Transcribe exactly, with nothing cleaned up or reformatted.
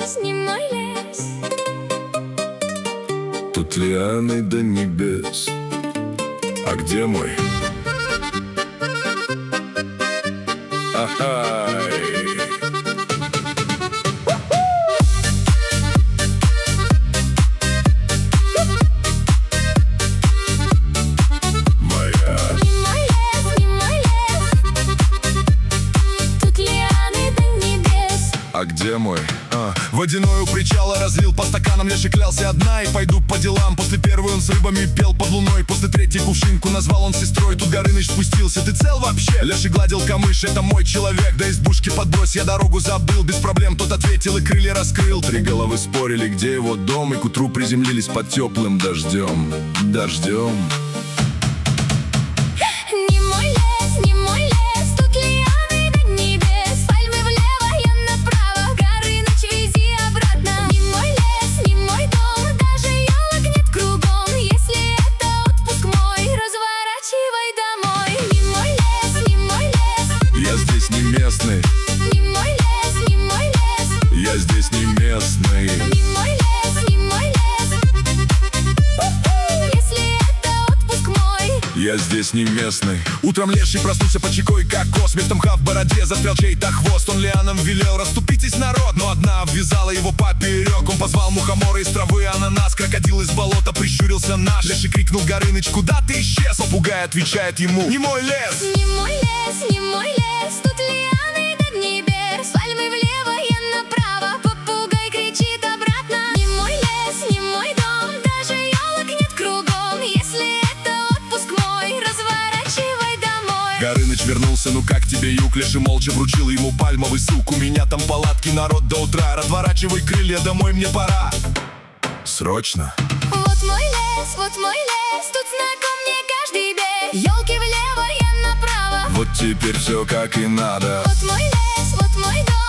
лес, не мой лес. Тут лианы до небес. А где мой? Ахай! А где мой? А, водяной у причала разлил по стаканам, Леший клялся одна, и пойду по делам. После первой он с рыбами пел под луной, после третьей кувшинку назвал он сестрой. Тут Горыныч спустился: ты цел вообще? Леший гладил камыш: это мой человек. До избушки подбрось, я дорогу забыл. Без проблем тот ответил и крылья раскрыл. Три головы спорили, где его дом, и к утру приземлились под теплым дождем. Дождем. Местный. Не мой лес, не мой лес. Я здесь не местный. Не мой лес, не мой лес. Если это отпуск мой. Я здесь не местный. Утром Леший проснулся под щекой кокос. Вместо мха в бороде застрял чей-то хвост. Он лианам велел: расступитесь, народ. Но одна обвязала его поперек. Он позвал мухомора из травы ананас. Крокодил из болота прищурился наш. Леший крикнул: Горыныч, куда ты исчез? Попугай отвечает ему: не мой лес. Не мой лес, не мой лес. Тут лианы до небес. Пальмы влево, я направо. Попугай кричит обратно: не мой лес, не мой дом. Даже елок нет кругом. Если это отпуск мой, разворачивай домой. Горыныч вернулся: ну как тебе юг? Леший молча вручил ему пальмовый сук. У меня там палатки, народ, до утра. Разворачивай крылья, домой мне пора. Срочно. Вот мой лес, вот мой лес. Тут знаком мне каждый берег. Елки влево, я направо. Вот теперь все как и надо. Вот мой лес, вот мой дом.